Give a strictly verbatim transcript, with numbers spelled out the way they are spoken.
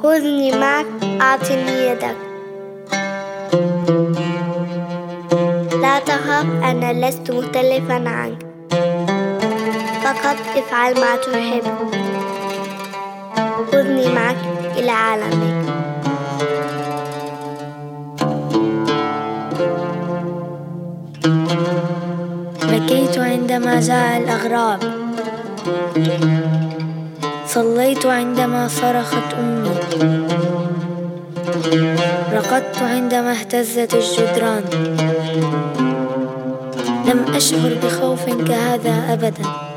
خذني معك، أعطني يدك. لا تخف، أنا لست مختلفا عنك، فقط افعل ما تحب. خذني معك إلى عالمك. بكيت عندما جاء الأغراب، صليت عندما صرخت أمي، رقدت عندما اهتزت الجدران. لم أشعر بخوف كهذا أبدا.